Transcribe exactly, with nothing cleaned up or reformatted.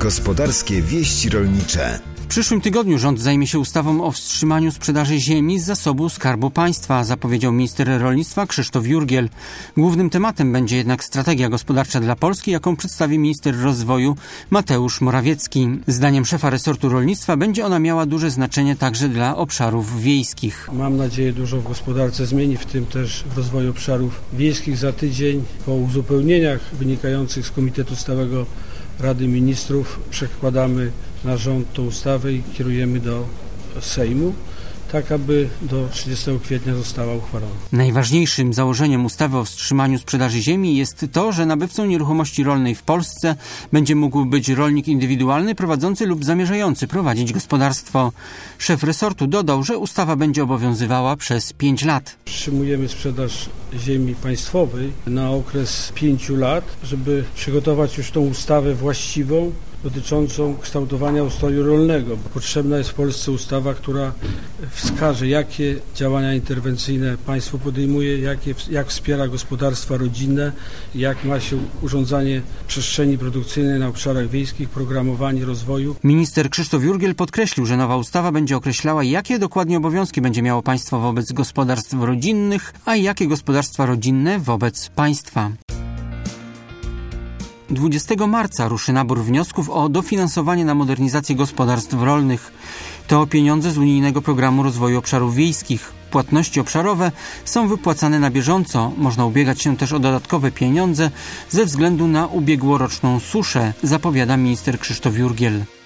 Gospodarskie wieści rolnicze. W przyszłym tygodniu rząd zajmie się ustawą o wstrzymaniu sprzedaży ziemi z zasobu Skarbu Państwa, zapowiedział minister rolnictwa Krzysztof Jurgiel. Głównym tematem będzie jednak strategia gospodarcza dla Polski, jaką przedstawi minister rozwoju Mateusz Morawiecki. Zdaniem szefa resortu rolnictwa będzie ona miała duże znaczenie także dla obszarów wiejskich. Mam nadzieję, dużo w gospodarce zmieni, w tym też w rozwoju obszarów wiejskich. Za tydzień po uzupełnieniach wynikających z Komitetu Stałego Rady Ministrów przekładamy na rząd tą ustawę i kierujemy do Sejmu, tak aby do trzydziestego kwietnia została uchwalona. Najważniejszym założeniem ustawy o wstrzymaniu sprzedaży ziemi jest to, że nabywcą nieruchomości rolnej w Polsce będzie mógł być rolnik indywidualny prowadzący lub zamierzający prowadzić gospodarstwo. Szef resortu dodał, że ustawa będzie obowiązywała przez pięć lat. Wstrzymujemy sprzedaż ziemi państwowej na okres pięciu lat, żeby przygotować już tą ustawę właściwą dotyczącą kształtowania ustroju rolnego. Potrzebna jest w Polsce ustawa, która wskaże, jakie działania interwencyjne państwo podejmuje, jakie, jak wspiera gospodarstwa rodzinne, jak ma się urządzanie przestrzeni produkcyjnej na obszarach wiejskich, programowanie rozwoju. Minister Krzysztof Jurgiel podkreślił, że nowa ustawa będzie określała, jakie dokładnie obowiązki będzie miało państwo wobec gospodarstw rodzinnych, a jakie gospodarstwa rodzinne wobec państwa. dwudziestego marca ruszy nabór wniosków o dofinansowanie na modernizację gospodarstw rolnych. To pieniądze z unijnego programu rozwoju obszarów wiejskich. Płatności obszarowe są wypłacane na bieżąco. Można ubiegać się też o dodatkowe pieniądze ze względu na ubiegłoroczną suszę, zapowiada minister Krzysztof Jurgiel.